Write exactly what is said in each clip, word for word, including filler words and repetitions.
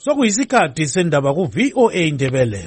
Sokuyisikhathi sendaba ku V O A Ndebele.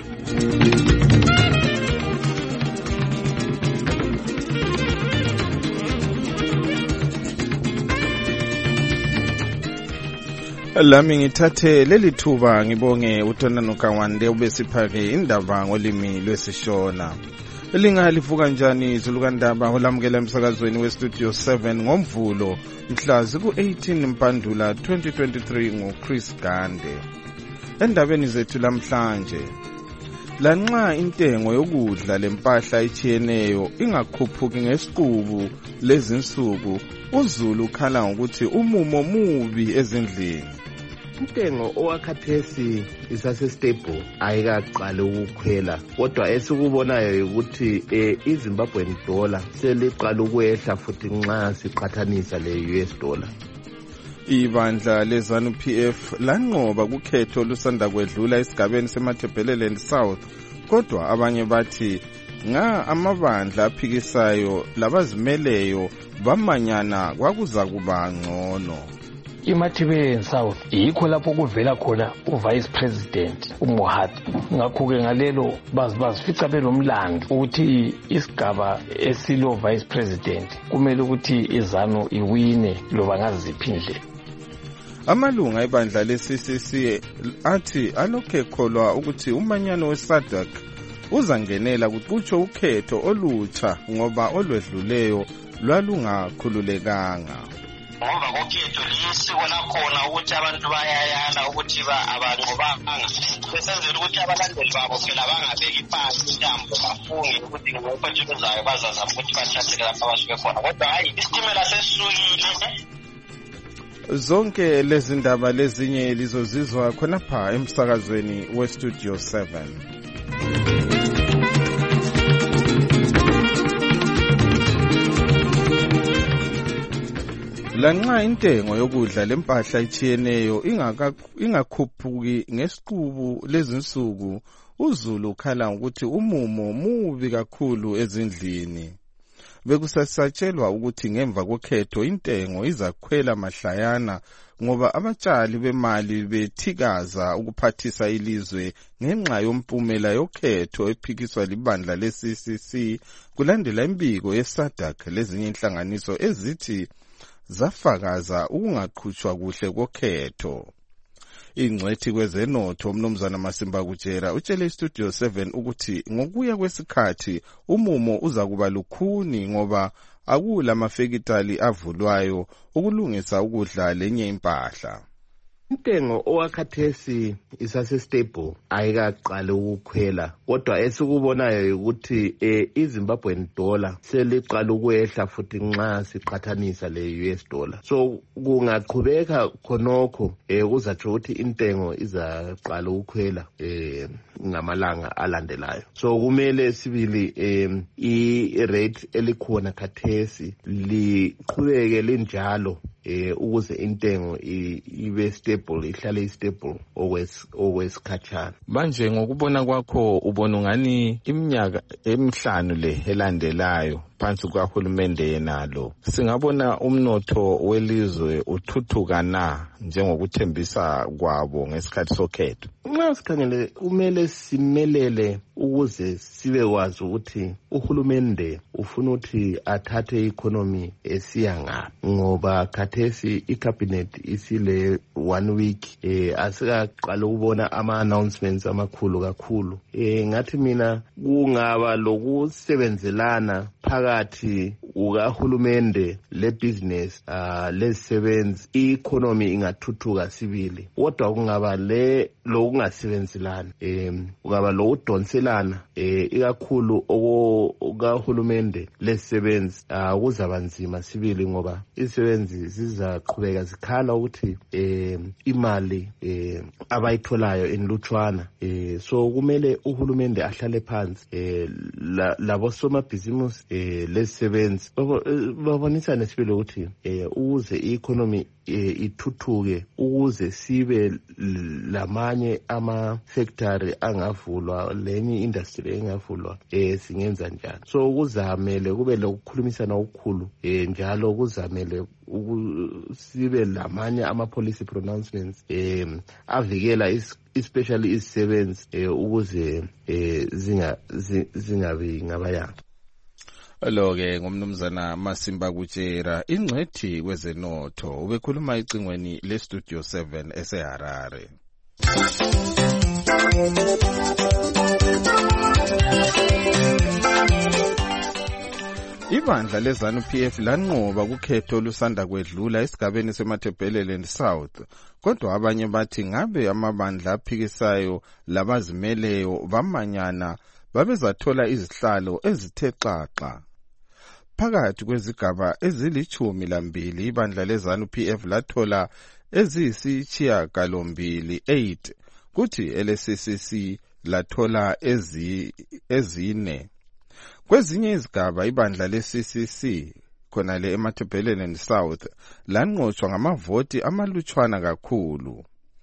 Lami ngithathe leli thuba ngibonge uTonano Kawande ubesiphake indaba ngolimi lwesishona. Lingalivuka njani izulu kandaba olamukela emsakazweni we Studio seven ngomvulo mhla ziku eighteen Mpandula twenty twenty-three nguChris Gande. Endabeni zethu lamhlanje, lanxa intengo yokudla lempahla ichiyeneyo ingakhuphuki ngesiqubu lezinsuku, uZulu ukhala ngokuthi umumo mubi ezindlini. Intengo owakhathesi isase stable ayikaqali ukukhwela, kodwa esikubonayo ukuthi eh, iZimbabwean dollar seliqala ukwehla futhi nxa siqhathanisa le-U S dollar. Ibandla leZANU P F lanqoba kukhetho lusanda kwedlula esigabeni seMatabeleland South, kodwa abanye bathi nga amabandla aphikisayo labazimeleyo bamanyana kwakuza kuba ngcono. iMatabeleland South yikho lapho kuvela khona uVice President uMohathi. Ngakho-ke ngalelo bazifica belomlando ukuthi isigaba esilo Vice President kumele ukuthi iZANU iwine loba ngaziphi indlela. Amalunga ebandla le-C C C athi alokhe kholwa ukuthi umanyano we-SADC uzangenela kuqutsho ukhetho olutsha ngoba olwedluleyo lwalungakhululekanga. Ngoba kokhetho lisiko lakhona ukuthi abantu bayayana ukuthi abanqobanga besenzela ukuthi abalandeli babo phela bangabeki phansi intambo bafunge ukuthi ngokhetho bezayo bazazama ukuthi bathathe lapha abasuke khona, kodwa hayi isitimela sesisukile. Zonke lezi ndaba lezinye lizozizwa khonapha emsakazweni we Studio seven. Lanxa intengo yokudla lempahla ichiyeneyo ingakhuphuki ngesiqubu lezinsuku, uZulu ukhala ukuthi umumo mubi kakhulu ezindlini. Bekusasatshelwa ukuthi ngemva kokhetho intengo izakhwela mahlayana ngoba abatshali bemali bethikaza ukuphathisa ilizwe ngenxa yompumela yokhetho ephikiswa libandla le-C C C kulandela imbiko ye-SADC lezinye inhlanganiso ezithi zafakaza ukungaqhutshwa kuhle kokhetho. Ingcwethi kwezenotho uMnumzana Masimba Kutshera utshele iStudio seven ukuthi ngokuya kwesikhathi umumo uza kuba lukhuni ngoba akula mafekitali avulwayo ukulungisa ukudla lenye impahla. Intengo owakhathesi isase stable ayikaqali ukukhwela, kodwa esikubonayo ukuthi eh, iZimbabwean dollar seliqala ukwehla futhi nxa siqhathanisa le-U S dollar. So kungaqhubeka khonokho eh, kuzatsho ukuthi intengo izaqala ukukhwela eh, ngamalanga alandelayo. So kumele sibili eh, i-rate elikhona khathesi liqhubeke linjalo eh ukuze intengo ibe stable, ihlale stable okwesikhatshana. Manje ngokubona kwakho ubona ngani iminyaka emihlanu le elandelayo phansi kwahulumende yenalo singabona umnotho welizwe uthuthuka na njengokuthembisa kwabo ngesikhathi sokhetho? Nxa sikhangele kumele simelele ukuze sibe wazi ukuthi uhulumende ufuna ukuthi athathe i-economy esiya ngaphi, ngoba khathesi i-cabinet isile one week eh asikaqala ukubona ama-announcements amakhulu kakhulu. Eh ngathi mina kungaba lokusebenzelana phakathi ukahulumende le-business uh, lezisebenzi, i-economy ingathuthuka sibili, kodwa kungaba le lokungasebenzelani um kungaba lokudonselana eh ikakhulu okahulumende lezisebenzi uh, kuzaba nzima sibili ngoba izisebenzi zizaqhubeka zikhala ukuthi eh imali eh abayitholayo enlutshwana. Eh so kumele uhulumende ahlale phansi eh labo somabhizimusi eh lezisebenzi Mthunzi. Babonisa nesibilo ukuthi eh ukuze i-economy ithuthuke, ukuze sibe lamanye ama factory angavulwa, lenye industry engavulwa, eh singenza njani. So ukuzamele kube lokukhulumisana okukhulu, eh njalo kuzamele sibe lamanye ama policy pronouncements eh avikela especially izisebenzi eh ukuze eh zinga zingabi ngabayanga. Lo-ke ngumnumzana Masimba Kutshera, ingcwethi kwezenotho, ubekhuluma icingweni le-Studio seven eseHarare. Ibandla leZANU P F lanqoba kukhetho lusanda kwedlula esigabeni seMatabeleland South, kodwa abanye bathi ngabe amabandla aphikisayo labazimeleyo bamanyana babezathola izihlalo ezithe xaxa. Phakathi kwezigaba ezilichumi lambili ibandla leZANU P F lathola eziyisishiyagalombili eight, kuthi L S C C lathola ezi ezine. Kwezinye izigaba ibandla le-C C C khona le eMatabeleland South lanqotshwa ngamavoti amalutshwana kakhulu.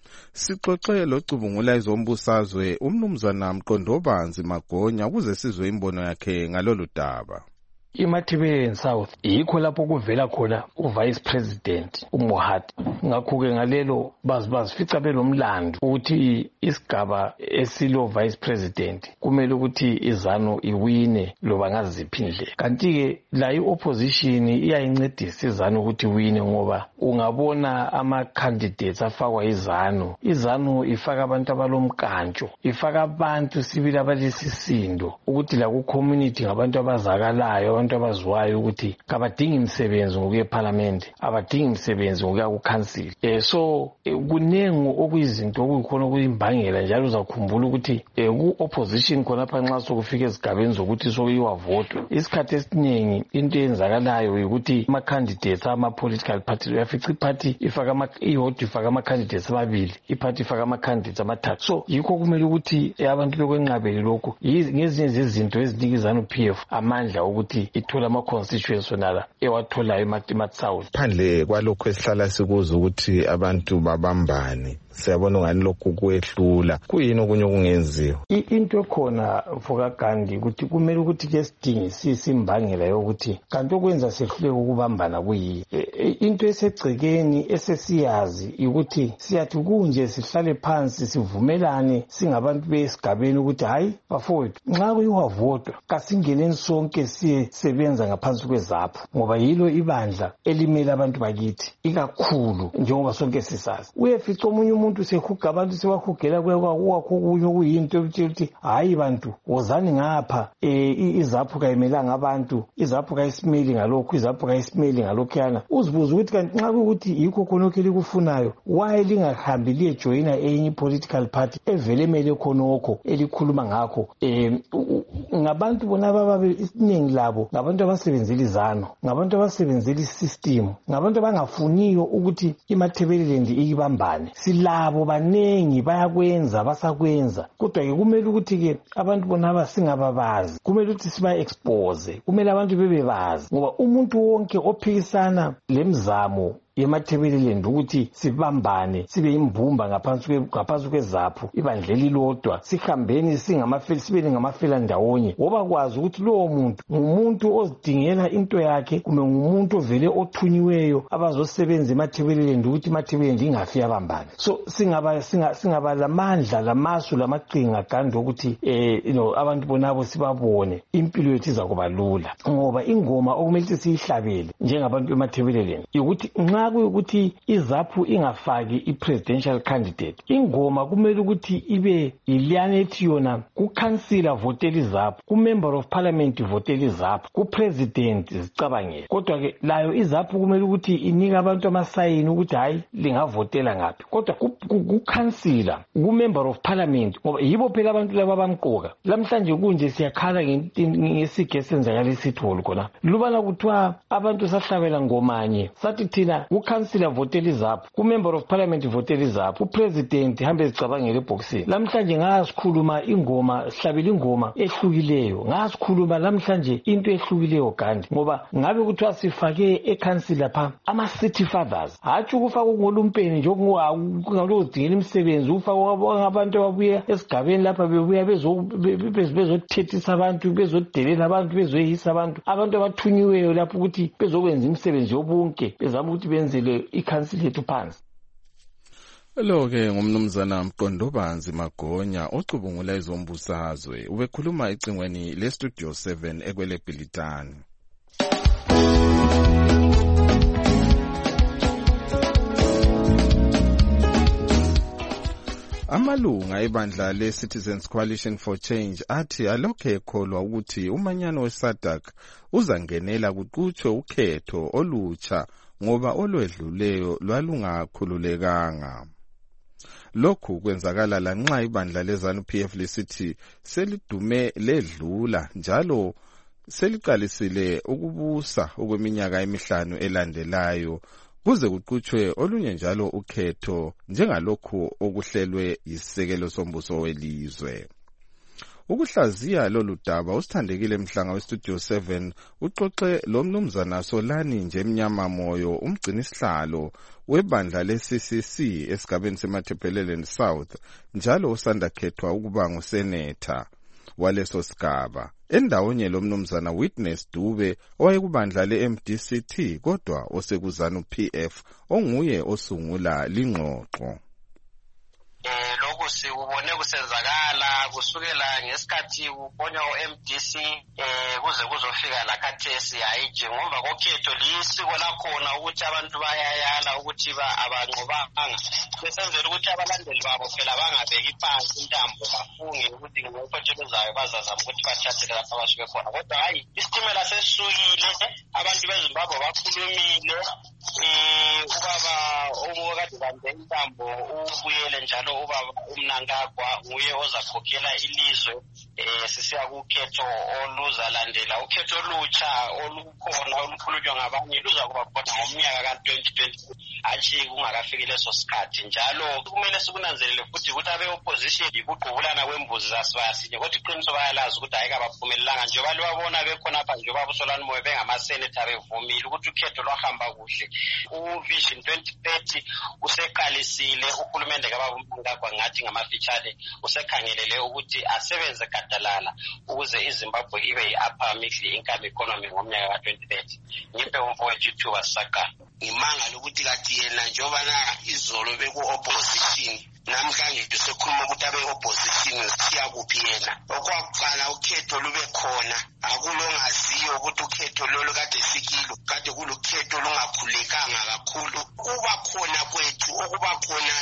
Sixoxe locubungula izombusazwe umnumzana Mqondobanzi Magonya ukuze sizwe imbono yakhe ngalolu daba. iMatabeleland South yikho lapho kuvela khona uvice president uMohati. Ngakho-ke ngalelo bazifica belomlando ukuthi isigaba esilo vice president kumele ukuthi iZANU iwine loba ngaziphi indlela. Kanti-ke la i-opposition iyayincedisa iZANU ukuthi iwine ngoba ungabona ama-candidates afakwa iZANU. iZANU ifaka abantu abalomkantsho, ifaka abantu sibili abalesisindo ukuthi la ku-community ngabantu abazakalayo, abantu abazwayo ukuthi kabadingi imisebenzi ngokuya eParliament, abadingi imisebenzi ngokuya kuCouncil. Eh so kunengo okuyizinto okuyikhona okuyimbangela, njalo uzakhumbula ukuthi ku-opposition khonapha nxa sokufika ezigabeni zokuthi sokuyiwa vote, isikhathi esiningi into eyenzakalayo ukuthi ama-candidates ama-political party uyafica iparty ifaka iyodwa ifaka ama-candidates amabili, iparty ifaka ama-candidates amathathu. So yikho kumele ukuthi abantu bekwenqabele lokhu ngezinye zezinto ezinika iZANU P F amandla ukuthi ithola ama-constituency nala ewatholayo eMatabeleland. Phandle kwalokho esihlala sikuza ukuthi abantu babambane, siyabona ngani lokhu kwehlula, kuyini okunye okungenziwa? Into ekhona mfoka Gandhi ukuthi kumele ukuthi ke sidinge sisimbangela yokuthi kanti okwenza sehluleke ukubambana kuyini. Into esegcekeni esesiyazi ukuthi siyathi kunje sihlale phansi sivumelane singabantu besigabeni ukuthi hayi bafowethu nxa kuyiwa vote kasingeneni sonke siye sebenza ngaphansi kwezaphu, ngoba yilo ibandla elimele abantu bakithi ikakhulu njengoba sonke sisazi. Uyefica omunye umuntu sehuga abantu sebahugela kwakho kunye okuyinto ukuthi hayi bantu wozani ngapha, eh izaphu kayimelanga abantu, izaphu kayisimeli ngalokho, izaphu kayisimeli ngalokho yana. Uzibuza ukuthi kanti nxa ukuthi yikho khonokho elikufunayo, why lingahambi liyejoyina enye political party evele emele khonokho elikhuluma ngakho? Eh ngabantu bona baba isiningi labo ngabantu abasebenzela iZANU, ngabantu abasebenzela isystem, ngabantu abangafuniyo ukuthi iMatabeleland ikibambane. Silabo banengi bayakwenza basakwenza, kodwa ke kumele ukuthi ke abantu bona abasingababazi kumele ukuthi siba expose, kumele abantu bebebazi, ngoba umuntu wonke ophikisana lemzamo yeMatabeleland ukuthi sibambane sibe imbumba ngaphansi ngaphansi kwezaphu ibandleli lodwa sihambeni singamafeli sibe ngamafela ndawonye, ngoba kwazi ukuthi lowo muntu ngumuntu ozidingela into yakhe kumbe ngumuntu ovele othunyiweyo abazosebenza eMatabeleland ukuthi iMatabeleland ingafi yabambane. So singaba singaba lamandla lamasu lamaqhinga kandi ukuthi eh you know abantu bonabo sibabone impilo yethu izakuba lula, ngoba ingoma okumele siyihlabele njengabantu beMatabeleland ukuthi nxa ukuthi izaphu ingafaki i-presidential candidate, ingoma kumele ukuthi ibe iliyana ethi yona ku-councilor votela izaphu, ku-member of parliament votela izaphu, ku-president zicabangele. Kodwa ke layo izaphu kumele ukuthi inika abantu amasayini ukuthi hayi lingavotela ngaphi, kodwa ku-councilor, ku-member of parliament, ngoba yibo phela abantu laba bamqoka. Lamhlanje kunje siyakhala ngesige esenzakala esitholo khona lubana kuthiwa abantu sahlabela ngomanye sathi thina ukansila votela izapho, ku-member of parliament votela izapho, upresident hambe zicabangela ebhokisini. Lamhlanje ngasikhuluma ingoma, sihlabela ingoma ehlukileyo. Ngasikhuluma lamhlanje into ehlukileyo kanti ngoba ngabe kuthiwa sifake ekansila pha ama-city fathers. Hatshi ukufaka ngolumpeni nje okungaludingela imisebenzi, ufaka abantu ababuya esigabeni lapha bebuya bezothethisa abantu, bezodelela abantu, bezoyisa abantu, abantu abathunyiweyo lapho ukuthi bezokwenza imisebenzi yobunke, bezama ukuthi benzele ikansila yethu phansi. Lo-ke ngumnumzana Mqondobanzi Magonya ocubungula izombusazwe, ubekhuluma ecingweni le-Studio seven ekwele Bhilitani. Amalunga ebandla le-Citizens Coalition for Change athi alokhe ekholwa ukuthi umanyano we-SADC uzangenela kuqhutshwe ukhetho olutsha ngoba olwedluleyo lwalungakhululekanga. Lokhu kwenzakala lanxa ibandla leZANU P F lisithi selidume ledlula njalo seliqalisile ukubusa okweminyaka emihlanu elandelayo kuze kuqhutshwe olunye njalo ukhetho njengalokhu okuhlelwe isisekelo sombuso welizwe. Ukuhlaziya lolu daba usithandekile Mhlanga weStudio seven uxoxe lo mnumzana Solani nje mnyama moyo umgcinisihlalo webandla le-C C C esigabeni seMathebhelele South njalo usanda khethwa ukuba ngusenetha waleso sigaba. Endawonye lo mnumzana Witness Dube owayekubandla le-M D C T kodwa osekuZANU P F onguye osungula lingxoxo. Eh lokho sikubone kusenzakala kusukela ngesikhathi ubonwa o-M D C eh kuze kuzofika la khathesi hayi nje ngoba kokhetho lisiko lakhona ukuthi abantu bayayala ukuthi ba abanqobanga besenzela ukuthi abalandeli babo phela bangabeki phansi intambo bafunge ukuthi ngokhetho zayo bazazama ukuthi bathathele lapha abasuke khona kodwa hayi isitimela sesukile abantu beZimbabwe bakhulumile eh ubaba omokade bambe intambo ubuyele njalo ubaba umnankagwa nguye ozakhokhela ilizwe eh sisiya kukhetho oluzalandela ukhetho olutsha olukhona olukhulunywa ngabanye luza kuba khona ngomnyaka ka twenty twenty athi kungakafiki leso sikhathi njalo kumele sikunanzelele futhi ukuthi abe opposition ikuqhubulana kwembuzi zasibayasinye kodwa iqiniso bayalazi ukuthi ayika baphumelelanga nje balibabona bekhona apha nje babusolani moyo bengamasenator bevumile ukuthi ukhetho lwahamba kuhle uvision twenty thirty useqalisile uhulumende kababumkakwa ngathi ngamafitshane usekhangelele ukuthi asebenze gadalala ukuze iZimbabwe ibe yi-upper middle income economy ngomnyaka ka twenty thirty. Ngiphe umfowethu ithuba saka ngimanga lokuthi kathi yena njengoba na izolo beku-opposition namhlanje sekhuluma ukuthi abe-opposition siya kuphi yena okwakuqala ukhetho lube khona akulongaziyo ukuthi ukhetho lolo kade sikilo kade kulukhetho lungakhulekanga kakhulu kuba khona kwethu okuba khona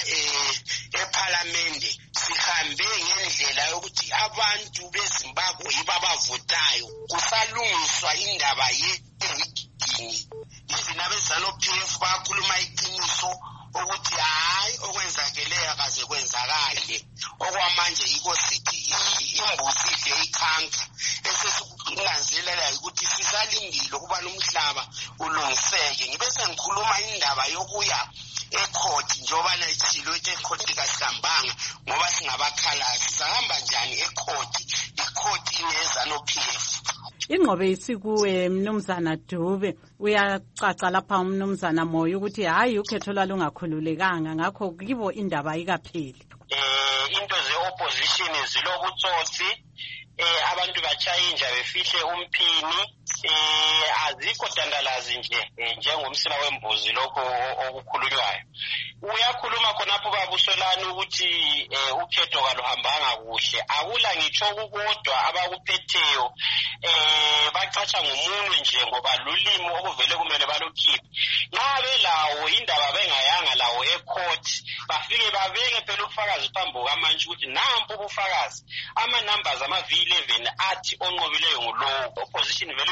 eParliament sihambe ngendlela yokuthi abantu beZimbabwe yibabavotayo kusalungiswa indaba yengidingi izina beZANU P F bakhuluma iqiniso ukuthi hayi okwenzakeleyo akaze kwenzakale okwamanje yiko sithi imbuzi idle ikhanka esesikunanzelela ukuthi sisalindile ukuba nomhlaba ulungiseke ngibe sengikhuluma indaba yokuya ecourt njengoba nayithilo ukuthi ecourt kasihambanga ngoba singabakhala sizahamba njani ecourt icourt ineZANU P F. Ingqobe isikuwe mnumzana Dube uyacaca lapha umnumzana Moyo ukuthi hayi ukhetho lwalungakhululekanga ngakho kibo indaba ayikapheli. Eh into ze-opposition zilobutsotsi eh abantu bachayinja befihle umphini eh azikho dandalazi nje njengomsila wembuzi lokho okukhulunywayo uyakhuluma khonapho babusolani ukuthi ukhetho kaluhambanga kuhle akula ngitsho kukodwa abakuphetheyo eh bacatsha ngomunwe nje ngoba lulimi okuvele kumele balukhiphe ngabe lawo indaba bengayanga lawo ecourt bafike babeke phela ubufakazi phambi kwamanje ukuthi nampu ubufakazi ama numbers ama V eleven athi onqobileyo ngulowo opposition vele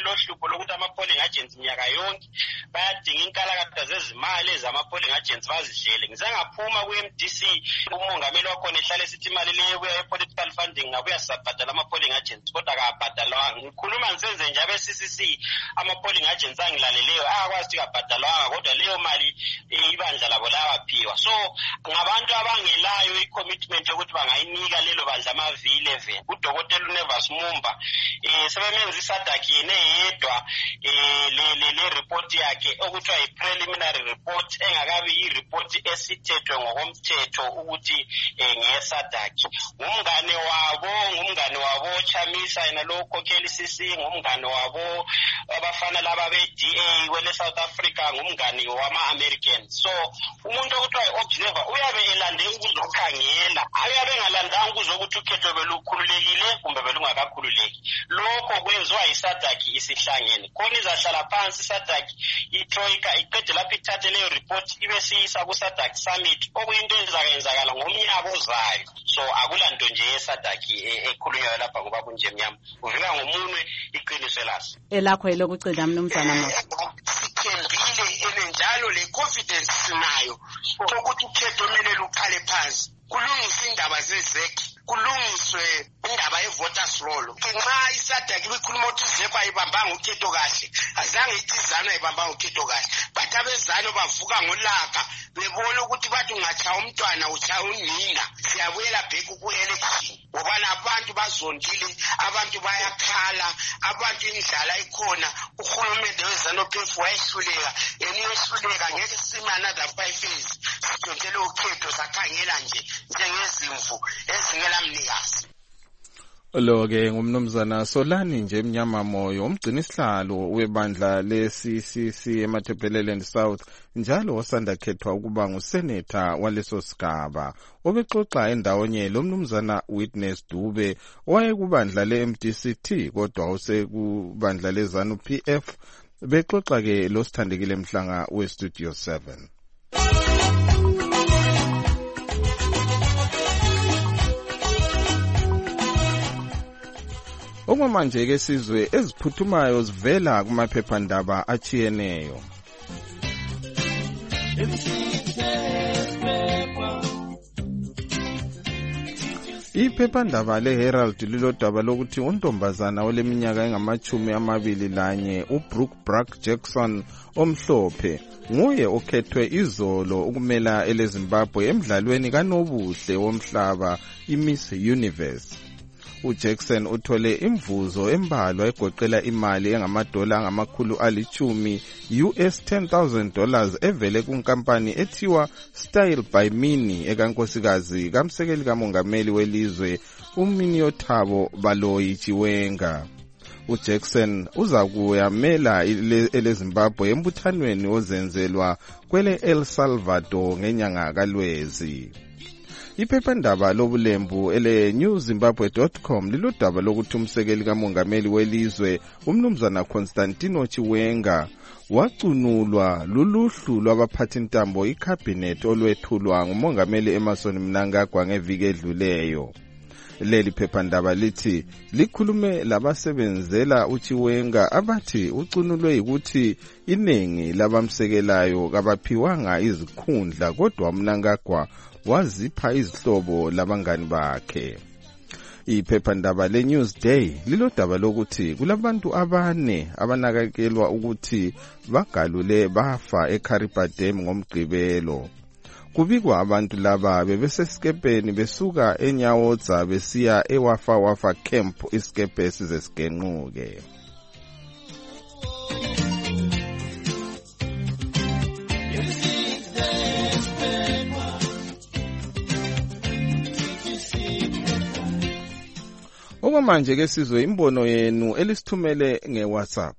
lelo hlupho lokuthi ama-polling agents minyaka yonke bayadinga inkalakatha zezimali ezama-polling agents bazidlele. Ngizengaphuma ku-M D C umongameli wakhona ehlale esithi imali leyo kuya e-political funding ngabuya sisabhadala ama-polling agents kodwa kabhadalwanga. Ngikhuluma ngisenze nje abe-C C C ama-polling agents angilaleleyo ayakwazi ukuthi kabhadalwanga kodwa leyo mali ibandla labo lawaphiwa. So ngabantu abangelayo i-commitment yokuthi bangayinika lelo bandla ama-V eleven. Udokotela uNevas Mumba eh sebemenza isadaki yena yedwa eh le le report yakhe okuthiwa i-preliminary report engakabi i-report esithethwe ngokomthetho ukuthi eh ngesadaki. Ngumngane wabo ngumngane wabo Chamisa yena lo khokhela I C C ngumngane wabo abafana laba be-D A kwele South Africa ngumngane wama-American. So umuntu okuthiwa i-observer uyabe elande ukuzokhangela ayabe engalandanga ukuzokuthi ukhetho belukhululekile kumbe belungakakhululeki. Lokho kwenziwa isadaki isihlangene khona izahlala phansi isadaki itroika iqede lapho ithathe leyo report ibe siyisa ku-Sadaki Summit okuyinto ezakenzakala ngomnyaka ozayo. So akulanto nje yesadaki ekhulunywayo lapha ngoba kunje mnyama uvika ngomunwe iqiniso laso elakho elokuceda mnumzana Mo. Sithembile enenjalo le confidence sinayo ukuthi ukhetho kumele luqale phansi kulungiswe indaba zezeki kulungiswe indaba ye-voters roll. Nxa isadaki ibikhuluma ukuthi izeko ayibambanga ukhetho kahle azange iCizana ayibambanga ukhetho kahle but abezano bavuka ngolaka bebona ukuthi bathi ungatshaya umntwana utshaya unina siyabuyela back ku-election ngobana abantu bazondile abantu bayakhala abantu indlala ikhona uhulumende weZANU-P F wayehluleka eniyehluleka ngeke sime another five years sijontele ukhetho sakhangela nje njengezimvu ezingela mnikazi. Lo-ke ngumnumzana Solani nje Mnyama Moyo umgcini sihlalo webandla le-C C C eMatabeleland South njalo osanda khethwa ukuba nguseneta waleso sigaba. Obexoxa endawonye lo mnumzana Witness Dube owayekubandla le-M D C T kodwa usekubandla le-ZANU-P F bexoxa ke lo Sithandekile Mhlanga we-Studio seven. Okwamanje ke sizwe eziphuthumayo zivela kumaphephandaba achiyeneyo. Iphephandaba le-Herald lilodaba lokuthi untombazana oleminyaka engamachumi amabili lanye uBrooke Brack Jackson omhlophe nguye okhethwe izolo ukumela eleZimbabwe emdlalweni kanobuhle womhlaba iMiss Universe. uJackson uthole imvuzo embalwa egoqela imali engamadola angamakhulu alichumi U S ten thousand dollars evele kunkampani ethiwa Style by Mini ekankosikazi kamsekeli kamongameli welizwe uMinnie Thabo Baloyi Chiwenga. uJackson uzakuyamela eleZimbabwe embuthanweni ozenzelwa kwele El Salvador ngenyanga kaLwezi. Iphephandaba lobulembu ele new zimbabwe dot com lilodaba lokuthi umsekeli kamongameli welizwe umnumzana Constantino Chiwenga wacunulwa luluhlu lwabaphathintambo icabinet olwethulwa ngumongameli Emmerson Mnangagwa ngeviki edluleyo. Leli phephandaba lithi likhulume labasebenzela uChiwenga abathi ucunulwe ukuthi iningi labamsekelayo kabaphiwanga izikhundla kodwa Mnangagwa wazipha izihlobo labangani bakhe. Iphephandaba le-Newsday lilodaba lokuthi kulabantu abane abanakekelwa ukuthi bagalule bafa eKariba Dam ngomgqibelo. Kubikwa abantu laba bebesesikepeni besuka eNyawoza besiya eWafa Wafa Camp isikepe esizesigenquke. Okwamanje ke sizwe imbono yenu elisithumele ngeWhatsApp.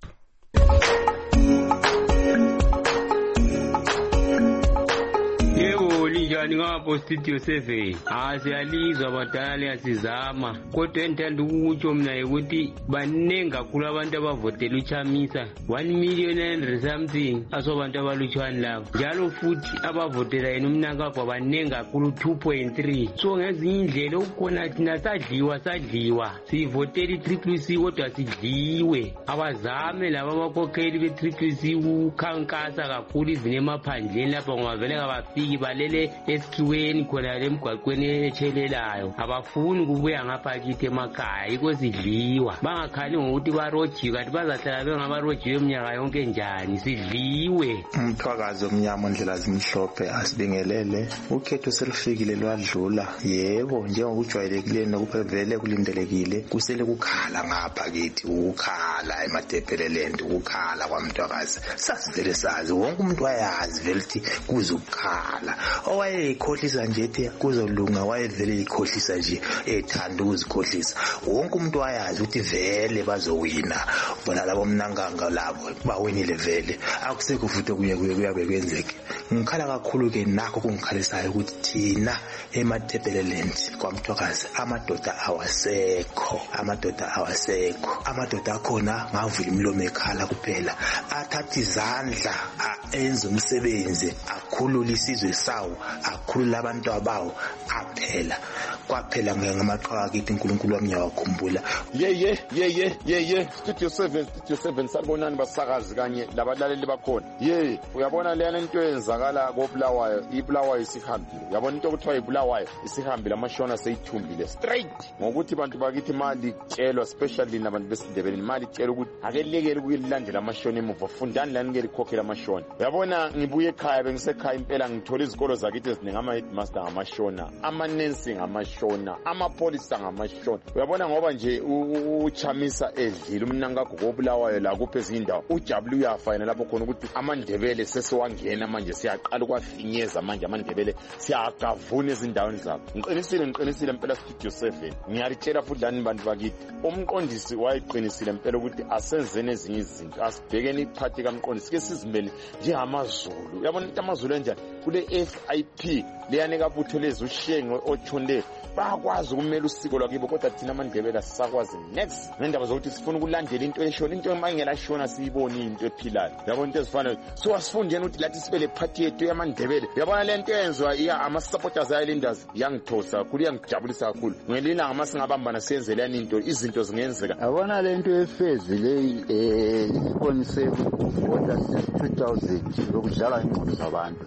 njani ngapho studio seven? Ah siyalizwa badala liyasizama. Kodwa endithanda ukutsho mina ukuthi baningi kakhulu abantu abavotela uChamisa. one million and something asobantu abalutshwane labo. Njalo futhi abavotela yena uMnangagwa baningi kakhulu two point three. So ngezinye indlela ukukhona thina sadliwa sadliwa. Sivotela i-Triple C kodwa sidliwe. Abazame laba abakhokheli be-Triple C ukhankasa kakhulu izini emaphandleni lapho ngavele ngabafiki balele esikhiweni khona lemgwaqweni etshelelayo. Abafuni kubuya ngapha kithi emakhaya yiko sidliwa. Bangakhali ngokuthi barojiwe kanti bazahlala bengabarojiwe eminyaka yonke njani sidliwe. Umthwakazi omnyama ondlela zimhlophe asibingelele. Ukhetho selifikile lwadlula. Yebo njengokujwayelekileyo nokuphevele kulindelekile kusele kukhala ngapha kithi ukukhala eMatebeleland ukukhala kwamthwakazi. Sasivele sazi wonke umuntu wayazi vele ukuthi kuzukukhala. Owayekhohlisa nje ethi kuzolunga wayevele ikhohlisa nje ethanda ukuzikhohlisa. Wonke umuntu wayazi ukuthi vele bazowina. Bona labo Mnangagwa labo bawinile vele. Akusekho futhi kuye kuye kuyabe kwenzeke. Ngikhala kakhulu ke nakho kungikhalisayo ukuthi thina eMatebeleland kwamthwakazi amadoda awasekho. Amadoda awasekho. Amadoda akhona ngavula imilomo ekhala kuphela. Athatha izandla enza umsebenzi akhulula isizwe sawo akhulula abantu abawo aphela kwaphela ngamaqhawe akithi uNkulunkulu wami yakukhumbula. Yeye yeye yeye studio seven studio seven sabonani basakazi kanye labalaleli bakhona. Ye uyabona lena into eyenzakala koBulawayo iBulawayo isihambile. Uyabona into okuthiwa iBulawayo isihambile amashona seyithumbile straight ngokuthi abantu bakithi imali tshelwa especially nabantu besindebele imali tshelwa ukuthi akelekele ukuyilandela amashona emuva fundani lani ke likhokhela amashona. Uyabona ngibuye ekhaya bengisekhaya impela ngithola izikolo zakithi eziningi ama headmaster ngamashona amanensi ngamashona amapolisa ngamashona. Uyabona ngoba nje uChamisa edlile uMnangagwa koBulawayo la kuphe izindawo uJabulu uyafa yena lapho khona ukuthi amandebele sesiwangena manje siyaqala ukwafinyeza manje amandebele siyagavuna ezindaweni zabo. Ngiqinisile ngiqinisile impela studio seven ngiyalitshela futhi lani bantu bakithi umqondisi wayiqinisile impela ukuthi asenzene ezinye izinto asibhekeni iphathi kaMqondisi ke sizimele njengamazulu. Uyabona into amazulu enjani kule F I P leyane kabutho lezi uShenge othonde bakwazi ukumela usiko lwakibo kodwa thina amandebele asisakwazi next ngendaba zokuthi sifuna ukulandela into eshona into emangela shona siyibona into ephilayo. Uyabona into ezifana so asifundeni ukuthi lathi sibele party yethu yamandebele. Uyabona lento eyenzwa iya ama supporters ayalinders yangithosa kakhulu yangijabulisa kakhulu ngelina ngama singabambana siyenzelani into izinto zingenzeka. Yabona lento efezi le eh ikonise water two thousand lokudlala ingqondo zabantu.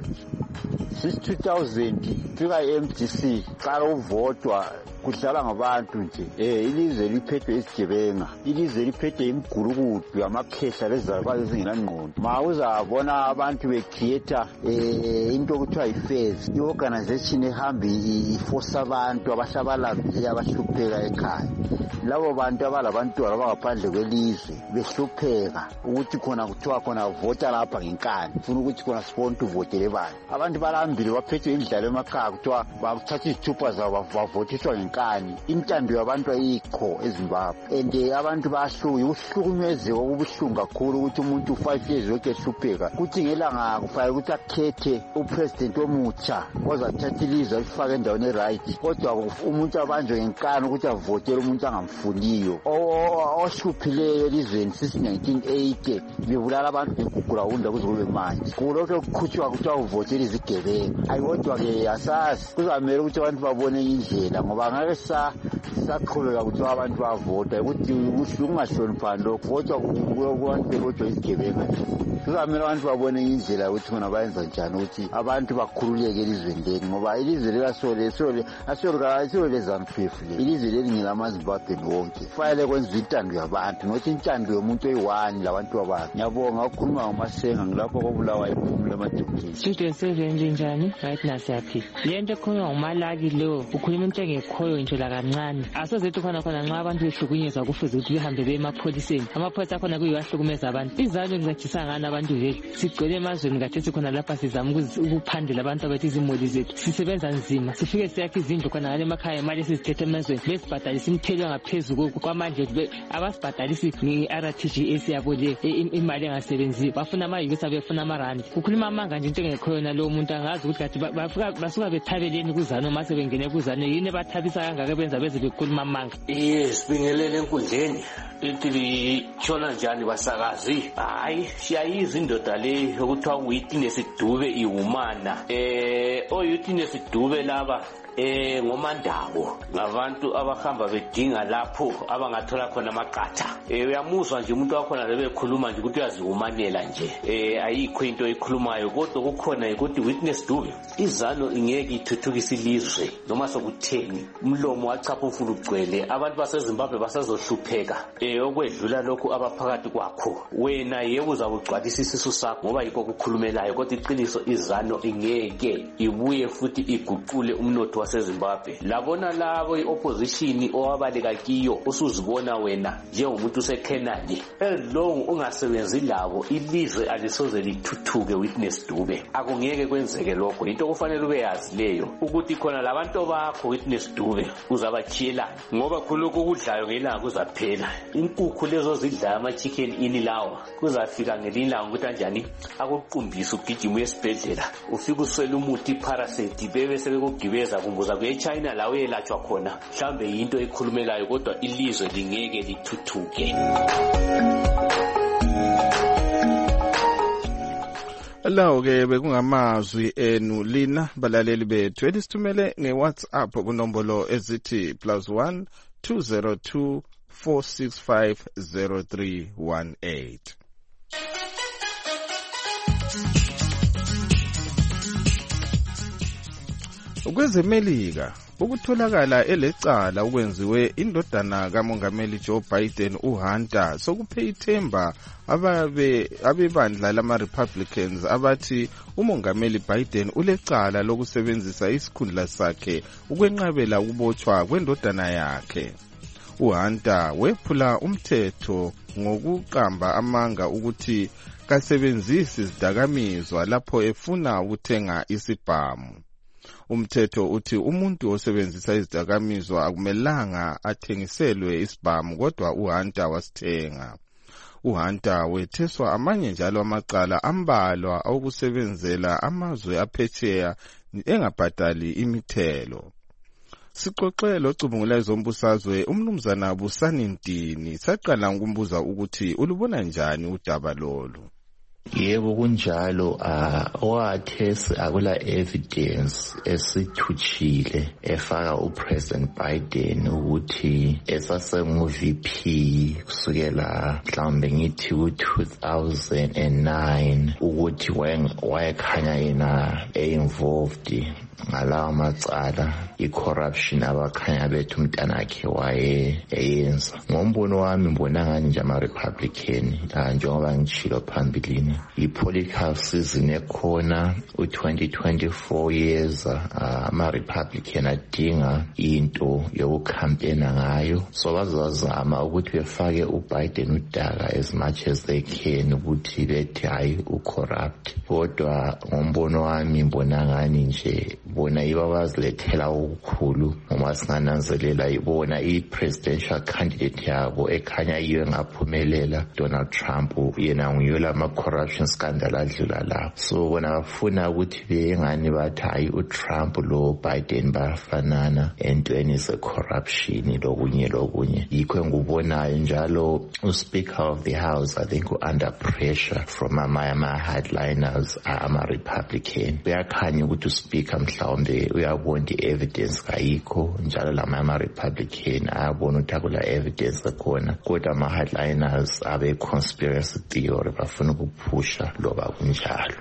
Since two thousand fika M D C qala uvotwa kudlala ngabantu nje. Eh ilizwe liphethwe isigebenga. Ilizwe liphethwe imigurukudu yamakhehla lezakwazi zingenangqondo. Ma uzabona abantu becreate eh into okuthiwa ifezi. I-organization ehambi iforce abantu abashabalambile abahlupheka ekhaya. Labo bantu abalabantwana abangaphandle kwelizwe behlupheka ukuthi khona kuthiwa khona vota lapha ngenkani. Ufuna ukuthi khona sponsor uvotele bani. Abantu balambile baphethwe indlalo emakhaya kuthiwa bathatha izithupha zabo bavotiswa ngenkani. Intando yabantu ayikho eZimbabwe and abantu bahluye uhlukumezeke okubuhlungu kakhulu ukuthi umuntu five years lokho ehlupheka kuthi ngelanga kufanele ukuthi akhethe upresident omutsha ozathatha ilizwe alifake endaweni right kodwa umuntu abanjwe ngenkani ukuthi avotele umuntu angamfuniyo ohluphileyo elizweni since nineteen eighty bebulala abantu ngegugula unda kuze kube manje kulokho kukhutshwa ukuthi awuvotele izigebenga ayodwa ke asasi kuzamela ukuthi abantu babone indlela ngoba ngeke sa saqhubeka ukuthi abantu bavota ukuthi ukungahloniphani lokho votwa kubantu belotshwa izigebenga. Kuzamela abantu babone indlela ukuthi bona bayenza njani ukuthi abantu bakhululeke elizweni leli ngoba ilizwe lelasole sole asolika asole zamphifu le ilizwe leli ngilamaZimbabwe wonke fanele kwenza intando yabantu nokuthi intando yomuntu oyi-one labantu abantu. Ngiyabonga ukukhuluma ngamasenga ngilapho koBulawayo iphumule emadokotela. Studio seven njani right na siyaphila. Lento ekhulunywa nguMalaki lo ukhuluma umuntu engekhoyo nje la kancane asozethu khona khona nxa abantu behlukunyezwa kufuze ukuthi behambe beye emapholiseni amapholisa khona kuyiwo ahlukumeza abantu izalo ngizajisa ngani abantu vele sigcwele emazweni kathesi khona lapha sizama ukuphandela abantu abathi izimuli zethu sisebenza nzima sifike siyakha izindlu khona ngale emakhaya imali sizithethe emazweni besibhadalisa imithelo ngaphezulu kwamanje abasibhadalisi nge-R T G S yabo le imali engasebenziyo bafuna ama-yusa befuna amarandi kukhuluma amanga nje into engekhoyo nalowo muntu angazi ukuthi kathi basuka bethabeleni kuzano uma sebengene kuzano yini bathabisa kangaka benza beze bekhuluma amanga. Yes, bingelele enkundleni lithi litshona njani basakazi? Hayi siyayiza indoda le okuthiwa uWitness Dube iwumana eh oWitness Dube laba eh ngomandabo ngabantu abahamba bedinga lapho abangathola khona amaqatha eh uyamuzwa nje umuntu wakhona lebekhuluma nje ukuthi uyazihumanela nje eh ayikho into ekhulumayo kodwa kukhona ukuthi Witness Dube izalo ingeke ithuthukise ilizwe noma sokutheni umlomo wachapha ufuna ugcwele abantu baseZimbabwe basazohlupheka eh okwedlula lokho abaphakathi kwakho wena yebo uzabugcwalisa isisu sakho ngoba yikho kukhulumelayo kodwa iqiniso izano ingeke ibuye futhi iguqule umnotho waseZimbabwe labona labo iopposition owabaleka kiyo usuzibona wena njengomuntu useKenadi elong ungasebenzi labo ilizwe alisoze lithuthuke Witness Dube akungeke kwenzeke lokho into kufanele ube yazi leyo ukuthi khona labantu bakho Witness Dube uzabachiyela ngoba khuloko ukudlayo ngelanga kuzaphela inkukhu lezo zidla ama chicken ini lawa kuzafika ngelilanga ukuthi kanjani akuqumbisa ugijima esibhedlela ufika uswela umuthi parasite bebe sebekugibeza kumbuza kwe China lawo yelatshwa khona mhlambe into ekhulumelayo kodwa ilizwe lingeke lithuthuke. Lawo ke bekungamazwi enu lina balaleli bethu elisithumele ngeWhatsApp kunombolo ezithi plus one two zero two four six five zero three one eight. Ukwezemelika ukutholakala elecala ukwenziwe indodana kaMongameli Joe Biden uHunter sokuphe ithemba ababe abebandla lama Republicans abathi uMongameli Biden ulecala lokusebenzisa isikhundla sakhe ukwenqabela ukubotshwa kwendodana yakhe. uHunter wephula umthetho ngokuqamba amanga ukuthi kasebenzisi izidakamizwa lapho efuna ukuthenga isibhamu. Umthetho uthi umuntu osebenzisa izidakamizwa akumelanga athengiselwe isibhamu kodwa uHunter wasithenga. uHunter wetheswa amanye njalo amacala ambalwa okusebenzela amazwe aphetsheya engabhadali imithelo. Sixoxe locubungula ezombusazwe umnumzana Busani Ntini saqala ukumbuza ukuthi ulubona njani udaba lolu. Yebo kunjalo uh, owathesi akula evidence esithuthile efaka uPresident Biden ukuthi esasengu-V P kusukela mhlawumbe ngithi ku-two thousand nine ukuthi wayekhanya yena e-involved ngalawa macala i-corruption abakhanya bethu umntanakhe waye eyenza. Ngombono wami mbona ngani nje ama-Republican njengoba ngitshilo phambilini i-political season ekhona u-twenty twenty-four years ama-Republican adinga into yokukhampena ngayo so bazazama ukuthi befake uBiden udaka as much as they can ukuthi bethi hayi u-corrupt kodwa ngombono wami mbona ngani nje bona iba bazilethela ukukhulu uma singananzelela ibona i-presidential candidate yabo ekhanya yiyo engaphumelela Donald Trump yena nguyo lama corruption scandal adlula la so bona bafuna ukuthi bengani bathi hayi uTrump lo Biden bafanana entweni ze corruption lokunye lokunye yikho engubonayo njalo uSpeaker of the House I think under pressure from ama hardliners ama Republican uyakhanya ukuthi uSpeaker mhlawumbe uyabona i-evidence kayikho njalo lama ama-Republican ayabona ukuthi akula evidence ekhona kodwa ama-hardliners abe-conspiracy theory bafuna ukuphusha loba kunjalo.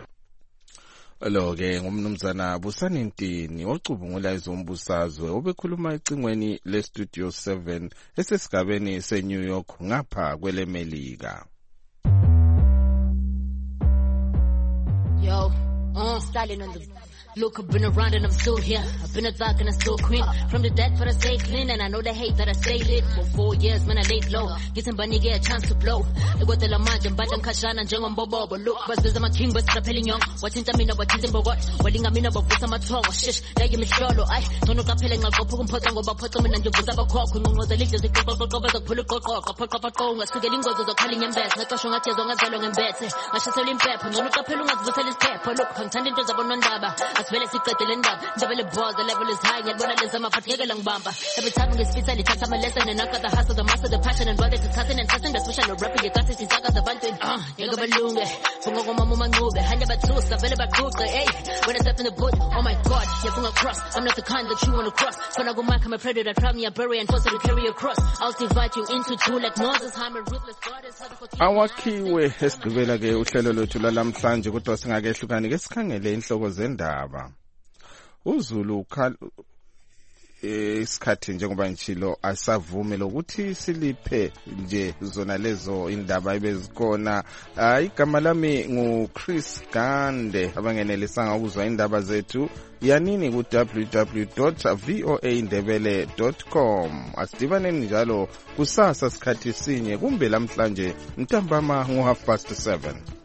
Lo-ke ngumnumzana Busani Ntini ocubungula ezombusazwe obekhuluma ecingweni le-Studio seven esesigabeni se-New York ngapha kwelemelika. Yo, uh, Stalin on the Look, I've been around and I'm still here. I've been a thug and I'm still queen. From the dead but I stay clean and I know the hate that I stay lit. For four years man I laid low. Getting bunny get a chance to blow. I got the lamaj and bajan kashana jangon bobo. But look, but there's my king but rappelling young. Watching Tamina but teasing bogot. Welling a mina but put my tongue. Shish, like me shallow. I don't know capelling I'll go put put on go put them in and you put up a cock. When the leaders they go go go go pull a cock up put up a tongue. I still getting go to the calling and best. Like a shong at your zong as long and bet. I should tell him pep. No look capelling as the selling pep. Look, I'm turning to the bonondaba. As well as it got the double balls, the level is high, and when I listen, I'm a long bamba. Every time we speak, I touch my lesson, and I got the hustle, the master, the passion, and brother to cousin and cousin, the special rapping, you got it, I got the bunting. Ah, you got a balloon, Fungo Mama move, Hanya Batus, the Villa Bacook, hey, when I step in the boat, oh my god, you're from across. I'm not the kind that you want to cross. When I go back, I'm a predator, trap me a bury and force to carry across. I'll divide you into two like Moses, I'm a ruthless goddess. Awakhiwe esigqibela ke uhlelo lwethu lalamhlanje kodwa singakehlukani ke sikhangele inhloko zendaba. uZulu isikhathi njengoba ngitshilo asavume lokuthi siliphe nje zona lezo indaba ebezikhona. Igama lami nguChris Gande. Abangenelisanga ukuzwa indaba zethu yanini ku w w w dot voa ndebele dot com. Asidibaneni njalo kusasa sikhathi sinye kumbe lamhlanje ntambama ngo half past seven.